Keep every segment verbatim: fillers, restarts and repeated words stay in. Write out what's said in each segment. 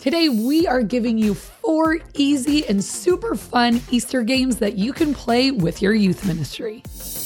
Today, we are giving you four easy and super fun Easter games that you can play with your youth ministry.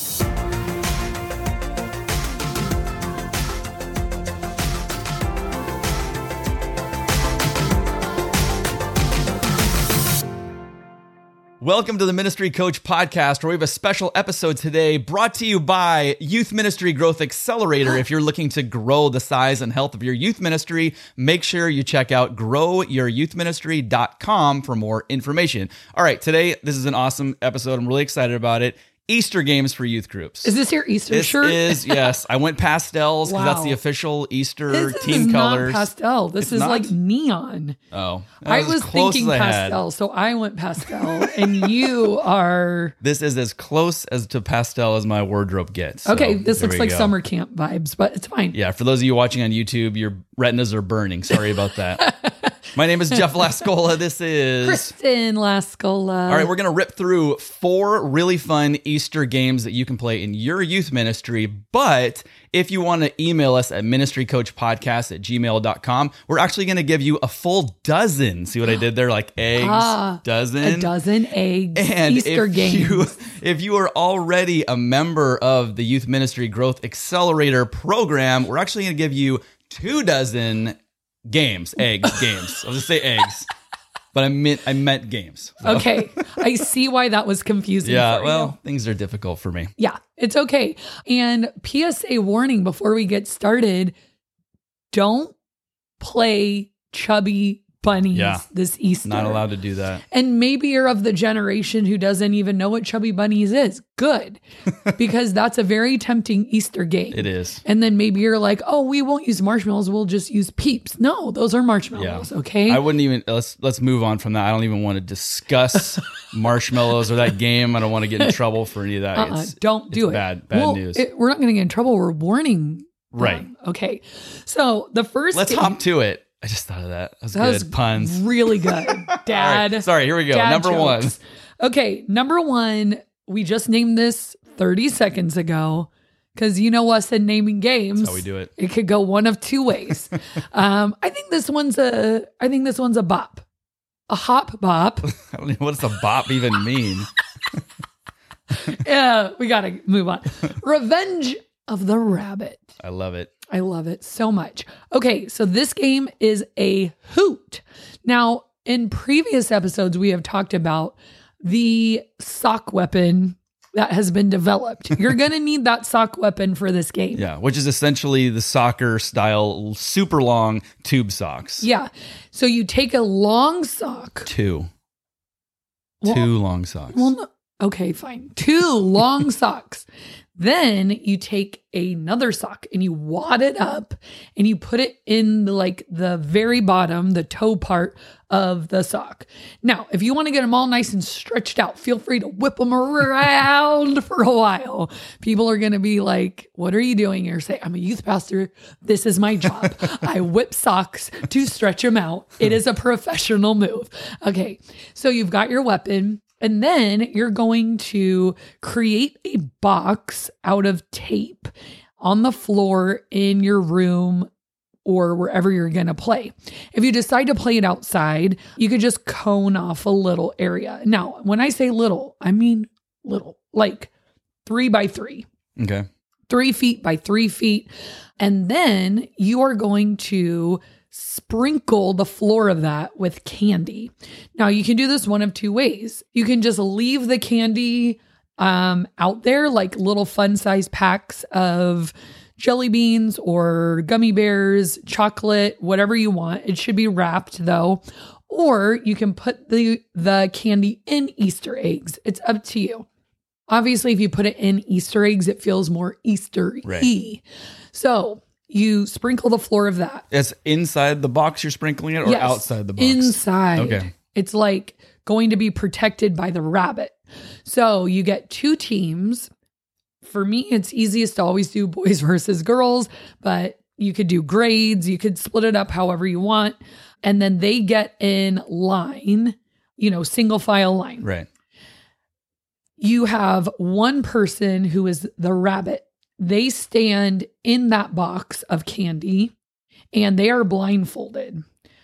Welcome to the Ministry Coach Podcast, where we have a special episode today brought to you by Youth Ministry Growth Accelerator. If you're looking to grow the size and health of your youth ministry, make sure you check out grow your youth ministry dot com for more information. All right, today, this is an awesome episode. I'm really excited about it. Easter games for youth groups. Is this your Easter this shirt? This is, yes. I went pastels because Wow. that's the official Easter This team is colors. not pastel. This It's is not? like neon. Oh, that I as was close thinking as I had. pastel, so I went pastel, and you are... This is as close as to pastel as my wardrobe gets. So Okay, this there looks we like go. summer camp vibes, but it's fine. Yeah, for those of you watching on YouTube, your retinas are burning. Sorry about that. My name is Jeff Lascola. This is... Kristen Lascola. All right, we're going to rip through four really fun Easter games that you can play in your youth ministry. But if you want to email us at ministry coach podcast at gmail dot com, we're actually going to give you a full dozen. See what I did there? Like eggs, Ah, dozen. A dozen eggs, And Easter if games. You, if you are already a member of the Youth Ministry Growth Accelerator program, we're actually going to give you two dozen games, eggs, games. I'll just say eggs, but I meant I meant games. So. Okay, I see why that was confusing Yeah, for well, you. things are difficult for me. Yeah, it's okay. And P S A warning before we get started, don't play chubby bunnies Yeah. this Easter. Not allowed to do that. And maybe you're of the generation who doesn't even know what chubby bunnies is. Good. Because that's a very tempting Easter game. It is. And then maybe you're like, oh, we won't use marshmallows. We'll just use Peeps. No, those are marshmallows. Yeah. Okay. I wouldn't even, let's let's move on from that. I don't even want to discuss marshmallows or that game. I don't want to get in trouble for any of that. Uh-uh, It's, don't do it's it. bad, bad Well, news. it- we're not going to get in trouble. We're warning them. Right. Okay. So the first Let's game, hop to it. I just thought of that. That was that good. was Puns. really good. Dad. All right, sorry, here we go. dad Number jokes. Okay. Number one, we just named this thirty seconds ago because you know us in naming games. That's how we do it. It could go one of two ways. um, I think this one's a, I think this one's a bop, a hop bop. one. I don't know what does a bop even mean. Yeah, we got to move on. Revenge of the Rabbit. I love it. I love it so much. Okay, so this game is a hoot. Now, in previous episodes, we have talked about the sock weapon that has been developed. You're going to need that sock weapon for this game. Yeah, which is essentially the soccer style, super long tube socks. Yeah. So you take a long sock. Two. Well- Two long socks. Well, no, okay, fine. Two long socks. Then you take another sock and you wad it up and you put it in the, like the very bottom, the toe part of the sock. Now, if you want to get them all nice and stretched out, feel free to whip them around for a while. People are going to be like, what are you doing here? Say, I'm a youth pastor. This is my job. I whip socks to stretch them out. It is a professional move. Okay. So you've got your weapon. And then you're going to create a box out of tape on the floor in your room or wherever you're going to play. If you decide to play it outside, you could just cone off a little area. Now, when I say little, I mean little, like three by three. Okay. Three feet by three feet. And then you are going to sprinkle the floor of that with candy. Now, you can do this one of two ways. You can just leave the candy um, out there, like little fun-sized packs of jelly beans or gummy bears, chocolate, whatever you want. It should be wrapped, though. Or you can put the, the candy in Easter eggs. It's up to you. Obviously, if you put it in Easter eggs, it feels more Easter-y. Right. So you sprinkle the floor of that. It's inside the box you're sprinkling it or Yes, outside the box? Inside. Okay. It's like going to be protected by the rabbit. So you get two teams. For me, it's easiest to always do boys versus girls, but you could do grades. You could split it up however you want. And then they get in line, you know, single file line. Right. You have one person who is the rabbit. They stand in that box of candy and they are blindfolded.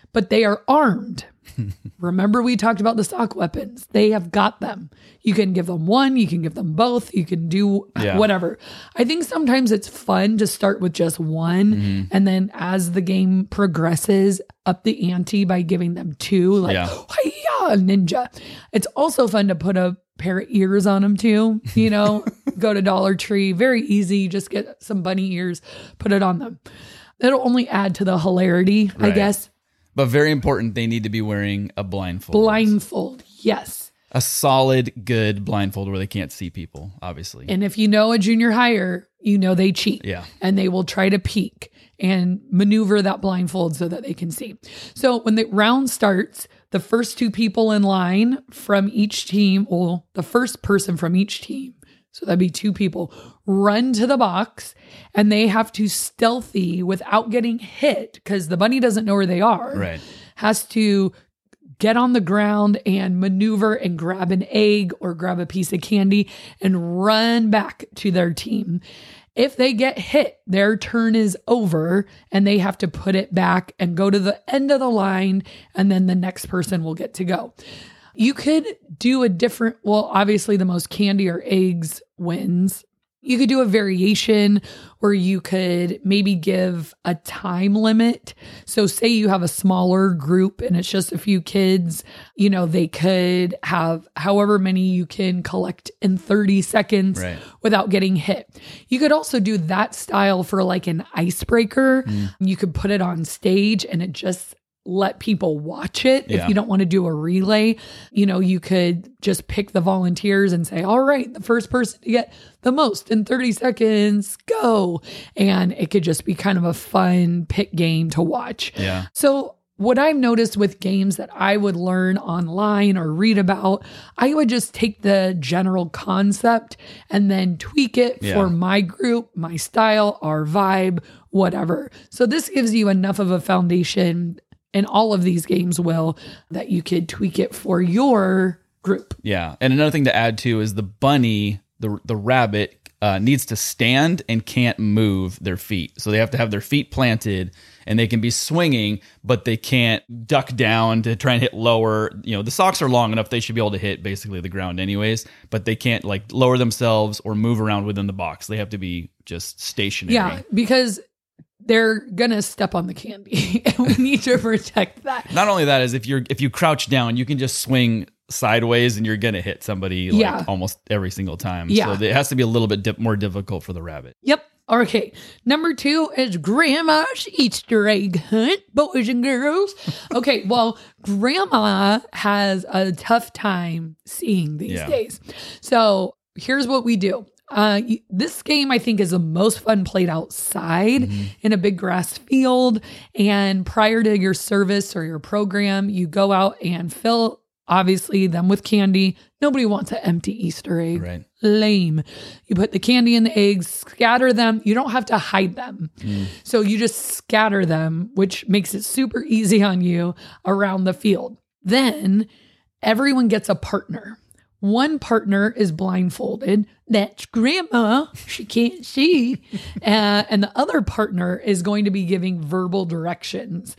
but they are armed. Remember, we talked about the sock weapons. They have got them. You can give them one, you can give them both, you can do Yeah. whatever. I think sometimes it's fun to start with just one. Mm-hmm. And then as the game progresses, up the ante by giving them two, like, Yeah. hi-ya, ninja. It's also fun to put a pair of ears on them too. You know, go to Dollar Tree, very easy. Just get some bunny ears, put it on them. It'll only add to the hilarity, I Right. guess. But very important, they need to be wearing a blindfold. Blindfold, yes. A solid, good blindfold where they can't see people, obviously. And if you know a junior hire, you know they cheat. Yeah. And they will try to peek and maneuver that blindfold so that they can see. So when the round starts, the first two people in line from each team, well, the first person from each team, so that'd be two people, run to the box and they have to stealthy without getting hit because the bunny doesn't know where they are. Right. Has to get on the ground and maneuver and grab an egg or grab a piece of candy and run back to their team. If they get hit, their turn is over and they have to put it back and go to the end of the line, and then the next person will get to go. You could do a different, well, obviously the most candy or eggs wins. You could do a variation where you could maybe give a time limit. So say you have a smaller group and it's just a few kids, you know, they could have however many you can collect in thirty seconds Right. without getting hit. You could also do that style for like an icebreaker. Mm. You could put it on stage and it just let people watch it. Yeah. If you don't want to do a relay, you know, you could just pick the volunteers and say, all right, the first person to get the most in thirty seconds, go. And it could just be kind of a fun pit game to watch. Yeah. So what I've noticed with games that I would learn online or read about, I would just take the general concept and then tweak it Yeah. for my group, my style, our vibe, whatever. So this gives you enough of a foundation, and all of these games will, that you could tweak it for your group. Yeah. And another thing to add too is the bunny, the the rabbit, uh, needs to stand and can't move their feet. So they have to have their feet planted and they can be swinging, but they can't duck down to try and hit lower. You know, the socks are long enough, they should be able to hit basically the ground anyways, but they can't like lower themselves or move around within the box. They have to be just stationary. Yeah, because they're going to step on the candy and we need to protect that. Not only that is if you're if you crouch down, you can just swing sideways and you're gonna hit somebody like Yeah. almost every single time. Yeah. So it has to be a little bit dip, more difficult for the rabbit. Yep. Okay. Number two is Grandma's Easter egg hunt, boys and girls. Okay. Well, Grandma has a tough time seeing these Yeah. days. So here's what we do. Uh, y- this game, I think, is the most fun played outside Mm-hmm. in a big grass field. And prior to your service or your program, you go out and fill, obviously, them with candy. Nobody wants an empty Easter egg. Right. Lame. You put the candy in the eggs, scatter them. You don't have to hide them. So you just scatter them, which makes it super easy on you around the field. Then everyone gets a partner. One partner is blindfolded. That's Grandma. She can't see. Uh, and the other partner is going to be giving verbal directions.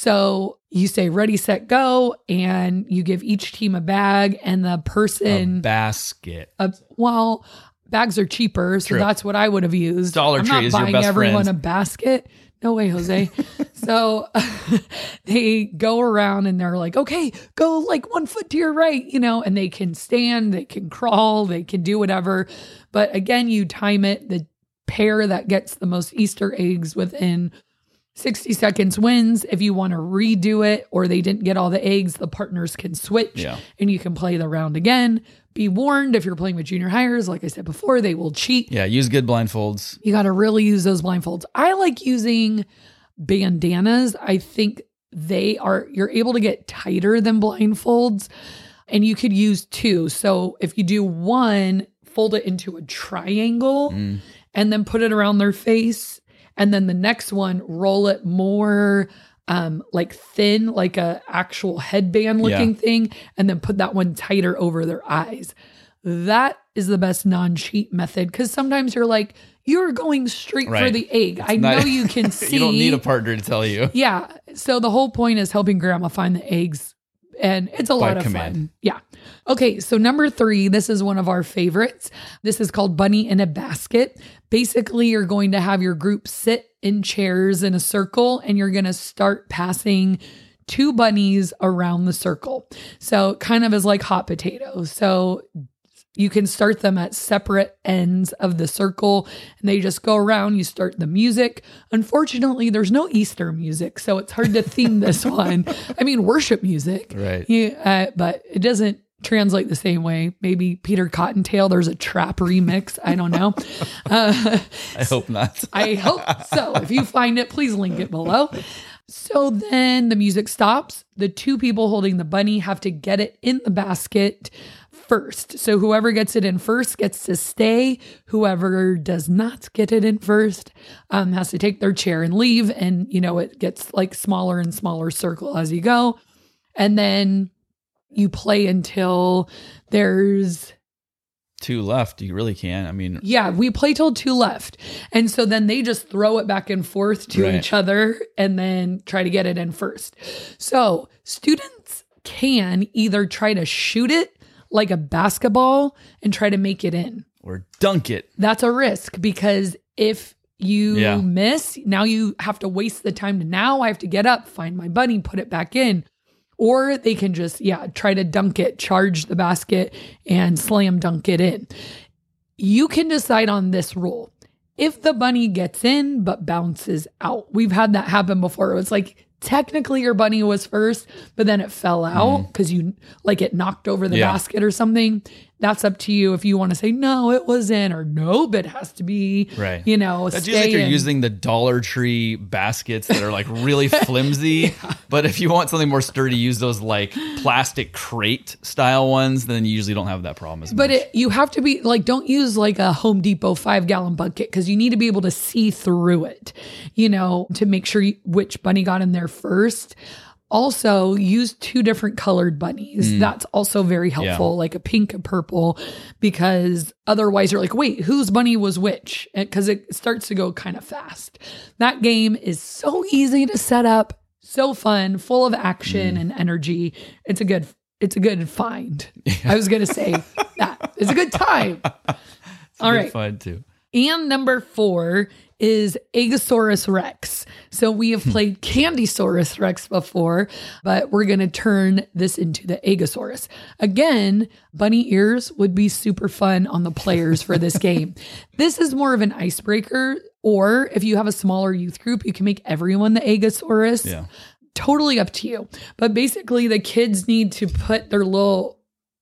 So you say, ready, set, go. And you give each team a bag, and the A person, basket. uh, well, bags are cheaper. So True. that's what I would have used. Dollar I'm Tree not is your buying best everyone friend. a basket. No way, Jose. So they go around and they're like, okay, go like one foot to your right, you know, and they can stand, they can crawl, they can do whatever. But again, you time it. The pair that gets the most Easter eggs within sixty seconds wins. If you want to redo it or they didn't get all the eggs, the partners can switch Yeah. and you can play the round again. Be warned, if you're playing with junior hires, like I said before, they will cheat. Yeah, use good blindfolds. You got to really use those blindfolds. I like using bandanas. I think they are, you're able to get tighter than blindfolds, and you could use two. So if you do one, fold it into a triangle Mm. and then put it around their face. And then the next one, roll it more um, like thin, like a actual headband looking Yeah. thing, and then put that one tighter over their eyes. that is the best non-cheat method, because sometimes you're like, you're going straight Right. for the egg. It's I not- know you can see. You don't need a partner to tell you. Yeah. So the whole point is helping grandma find the eggs, and it's a By lot of command. fun. Yeah. Okay. So number three, this is one of our favorites. This is called Bunny in a Basket. Basically, you're going to have your group sit in chairs in a circle, and you're going to start passing two bunnies around the circle. So it kind of is like hot potatoes. So you can start them at separate ends of the circle, and they just go around. You start the music. Unfortunately, there's no Easter music, so it's hard to theme this one. I mean, worship music. Right. Yeah, uh, but it doesn't translate the same way. Maybe Peter Cottontail, there's a trap remix. I don't know. Uh, I hope not. I hope so. If you find it, please link it below. So then the music stops. The two people holding the bunny have to get it in the basket first. So whoever gets it in first gets to stay. Whoever does not get it in first um, has to take their chair and leave. And, you know, it gets like smaller and smaller circle as you go. And then you play until there's Two left. You really can. I mean, Yeah, we play till two left. And so then they just throw it back and forth to Right. each other and then try to get it in first. So students can either try to shoot it like a basketball and try to make it in. or dunk it. That's a risk, because if you Yeah. miss, now you have to waste the time to now I have to get up, find my bunny, put it back in. Or they can just, yeah, try to dunk it, charge the basket, and slam dunk it in. You can decide on this rule. If the bunny gets in but bounces out, we've had that happen before. It was like, technically your bunny was first, but then it fell out because you, like it knocked over the Yeah. basket or something. That's up to you if you want to say, no, it was in, or nope, it has to be, Right. you know, That's stay usually if you're in. using the Dollar Tree baskets that are like really flimsy. But if you want something more sturdy, use those like plastic crate style ones. Then you usually don't have that problem as But much. it, you have to be like, don't use like a Home Depot five gallon bucket, because you need to be able to see through it, you know, to make sure you, which bunny got in there first. Also, use two different colored bunnies. That's also very helpful, Yeah. like a pink and purple, because otherwise you're like, wait, whose bunny was which? Because it starts to go kind of fast. That game is so easy to set up, so fun, full of action and energy. It's a good, it's a good find. I was gonna say that it's a good time. All Good right. fun too. And number four is Aegosaurus Rex. So we have played Candysaurus Rex before, but we're going to turn this into the Aegosaurus. Again, bunny ears would be super fun on the players for this game. This is more of an icebreaker, or if you have a smaller youth group, you can make everyone the Aegosaurus. Yeah. Totally up to you. But basically, the kids need to put their little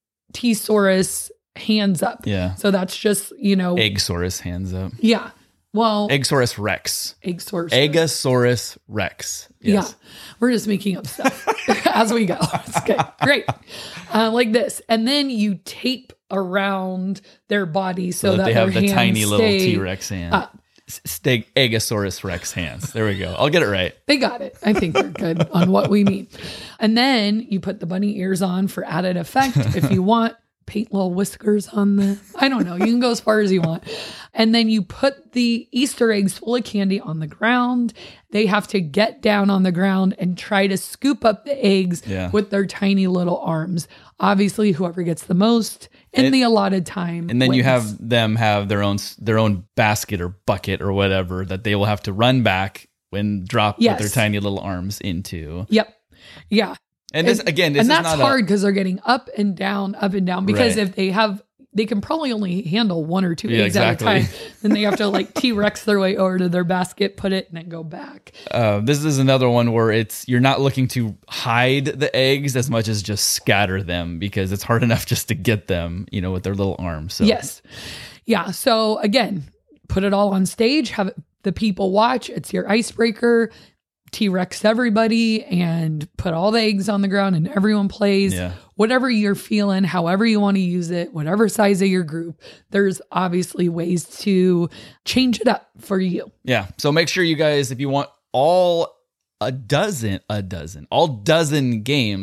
T-saurus hands up. Yeah. So that's just, you know, Eggsaurus hands up. yeah. Well, Eggsaurus Rex. Aegosaurus. Egosaurus Rex. Yes. Yeah. We're just making up stuff as we go. It's good. Great. Uh, like this. And then you tape around their body so, So, that, they their have the hands tiny little stay T-Rex hand. up. Steg Egosaurus Rex hands. There we go. I'll get it right. They got it. I think they're good on what we mean. And then you put the bunny ears on for added effect if you want. Paint little whiskers on the, I don't know. You can go as far as you want. And then you put the Easter eggs full of candy on the ground. They have to get down on the ground and try to scoop up the eggs Yeah. with their tiny little arms. Obviously, whoever gets the most in And- the allotted time. And then you wins. have them have their own their own basket or bucket or whatever that they will have to run back and drop Yes. with their tiny little arms into. Yep. Yeah. And this again, this and is that's not hard because they're getting up and down, up and down. Because Right. if they have, they can probably only handle one or two Yeah, eggs exactly. at a time. Then they have to like T-Rex their way over to their basket, put it, and then go back. a. Uh, this is another one where it's you're not looking to hide the eggs as much as just scatter them because it's hard enough just to get them, you know, with their little arms. So Yes. Yeah. So again, put it all on stage, have it, the people watch. It's your icebreaker. T-Rex everybody and put all the eggs on the ground and everyone plays. Yeah. Whatever you're feeling, however you want to use it, whatever size of your group, there's obviously ways to change it up for you. Yeah. So make sure you guys, if you want all a dozen, a dozen, all dozen games,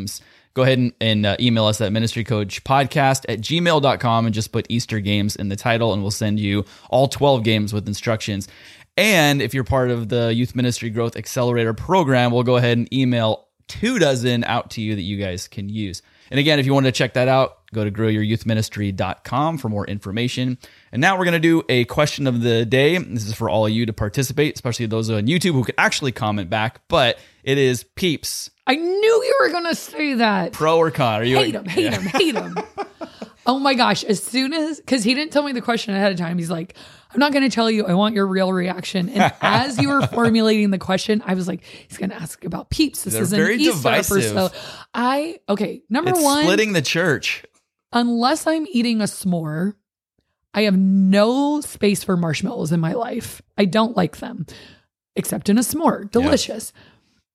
go ahead and, and uh, email us at ministrycoachpodcast at gmail dot com and just put Easter games in the title, and we'll send you all twelve games with instructions. And if you're part of the Youth Ministry Growth Accelerator program, we'll go ahead and email two dozen out to you that you guys can use. And again, if you want to check that out, go to grow your youth ministry dot com for more information. And now we're going to do a question of the day. This is for all of you to participate, especially those on YouTube who can actually comment back. But it is Peeps. I knew you were going to say that. Pro or con? Are you hate him, hate yeah. him, hate him. Oh my gosh. As soon as, because he didn't tell me the question ahead of time, he's like, I'm not going to tell you. I want your real reaction. And as you were formulating the question, I was like, he's going to ask about Peeps. This They're is an very Easter divisive. episode. I, okay, number it's one. Splitting the church. Unless I'm eating a s'more, I have no space for marshmallows in my life. I don't like them, except in a s'more. Delicious. Yeah.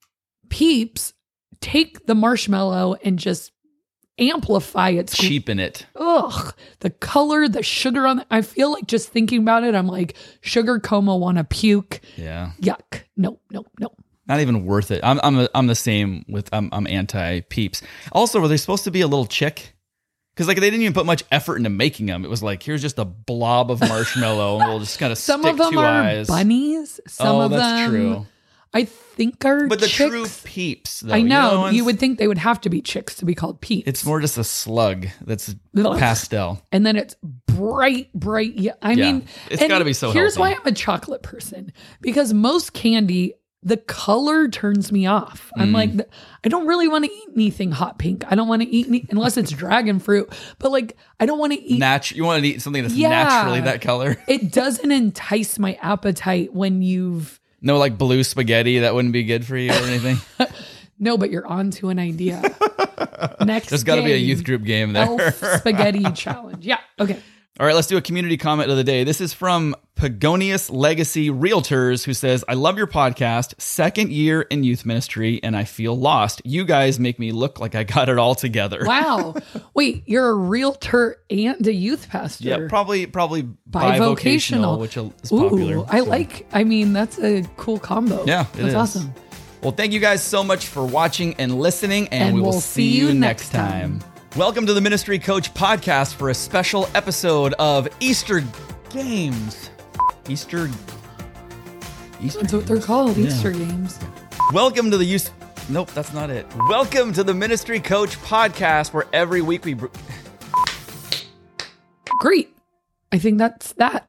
Peeps, take the marshmallow and just amplify its cheapen it. Ugh, the color, the sugar on it. I feel like just thinking about it, I'm like, sugar coma, want to puke. Yeah. Yuck. No, no, no. Not even worth it. I'm I'm I'm the same with I'm I'm anti Peeps. Also, were they supposed to be a little chick? Because like they didn't even put much effort into making them. It was like, here's just a blob of marshmallow, and we'll just kind of stick some of them two are eyes. Bunnies. Some oh, of that's them, true. I think are but the chicks. true Peeps, though, I know, you know you would think they would have to be chicks to be called Peeps. It's more just a slug that's Ugh. pastel, and then it's bright, bright. Yeah, I yeah. mean, it's got to be so. Here's healthy. why I'm a chocolate person, because most candy, the color turns me off. I'm mm. like, I don't really want to eat anything hot pink. I don't want to eat any, unless it's dragon fruit. But like, I don't want to eat. Natu- you want to eat something that's yeah, naturally that color. It doesn't entice my appetite when you've. No, like blue spaghetti. That wouldn't be good for you or anything. No, but you're on to an idea. Next, there's got to be a youth group game there. Elf spaghetti challenge. Yeah. Okay. All right, let's do a community comment of the day. This is from Pagonius Legacy Realtors, who says, I love your podcast, second year in youth ministry, and I feel lost. You guys make me look like I got it all together. Wow. Wait, you're a realtor and a youth pastor. Yeah, probably probably bivocational, bivocational, which is popular. Ooh, I so. like, I mean, that's a cool combo. Yeah, it That's is. awesome. Well, thank you guys so much for watching and listening, and, and we will we'll see you next time. time. Welcome to the Ministry Coach Podcast for a special episode of Easter Games. Easter... Easter That's what they're called, yeah. Easter games. Welcome to the use. Nope, that's not it. Welcome to the Ministry Coach Podcast, where every week we... Great. I think that's that.